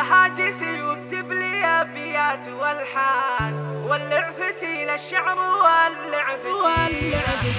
هاجسي واكتب لي ابيات والحان، واللعفتي للشعر واللعفتي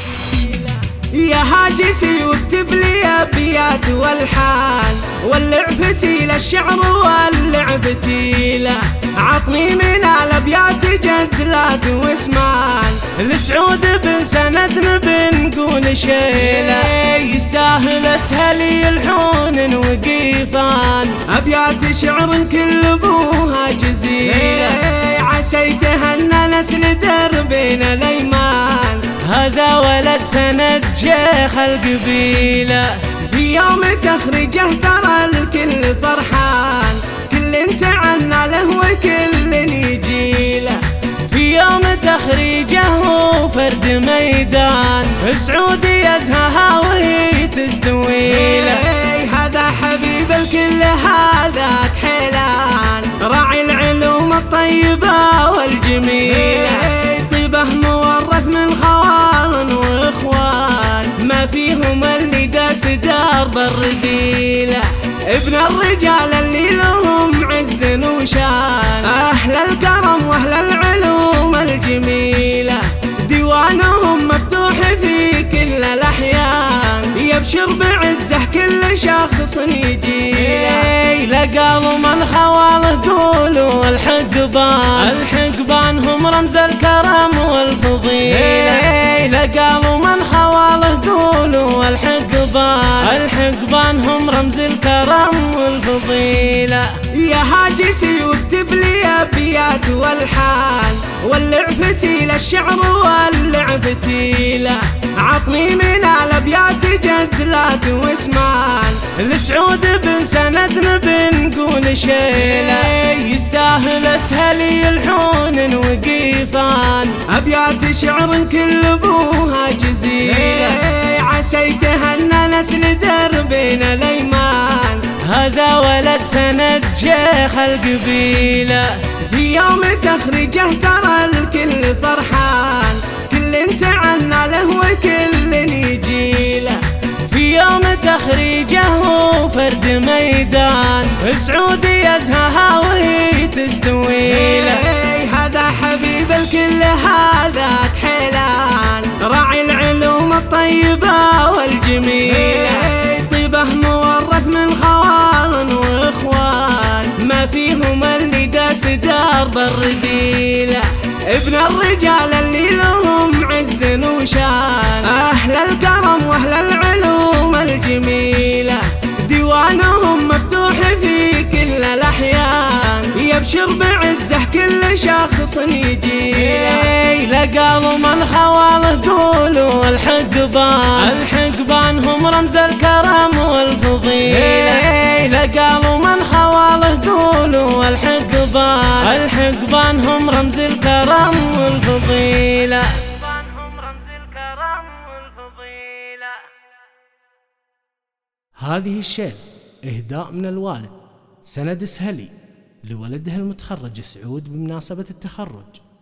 يا هاجسي واكتب لي ابيات والحان، واللعفتي للشعر واللعفتي لا عطني من الابيات جزلات واسمان، لسعود بن سند بنقول شيله يستاهل اسهل يلحون وقيفان، ابيات شعر كل ابوها جزيله عسيته ان نسل دربنا الايمان، هذا ولد سند شيخ القبيله، في يوم تخرجه ترى الكل فرحان، كل تعنى له وكل يجيله، في يوم تخريجه فرد ميدان، سعود يزهها وهي تستويله، هذا حبيب الكل هذاك حيلان، راعي العلوم الطيبة والجميلة، طيبه مورث من خوال واخوان، ما فيهم اللي داس درب الرذيله، ابن الرجال اللي لهم عز وشان، اهل الكرم واهل العلوم الجميله، ديوانهم مفتوح في كل الاحيان، يبشر بعزه كل شخص يجيله، لقالوا من خواله قولوا الحقبان هم رمز الكرم والفضيله، لقالوا من خواله قولوا الحقبان هم رمز الكرم والفضيله، يا هاجسي واكتب لي ابيات والحان، واللعفتي للشعر واللعفتي لا عطني من الابيات جزلات واسمان، لسعود بن سند بنقول شيله يستاهل اسهل يلحون وقيفان، ابيات شعر كل ابوها جزيله عسيته ان نسل دربنا الايمان، هذا ولد سند شيخ القبيله، في يوم تخرجه ترى الكل فرحان، كل تعنى له وكل يجيله، في يوم تخريجه فرد ميدان، سعود يزهها وهي تستويله، هذا حبيب الكل هذاك حيلان، راعي العلوم الطيبة والجميلة، طيبه مورث من خوال واخوان، ما فيهم اللي داس درب الرذيله، ابن الرجال اللي لهم عز وشان، اهل الكرم واهل العلوم الجميله، ديوانهم مفتوح في كل الاحيان، يبشر بعزه كل شخص يجيله، لقالوا من خواله قولوا الحقبان هم رمز الكرم والفضيله، لقالوا من خواله قولوا الحقبان هم رمز الكرم والفضيله. هذه الشيل إهداء من الوالد سند سهلي لولده المتخرج سعود بمناسبة التخرج.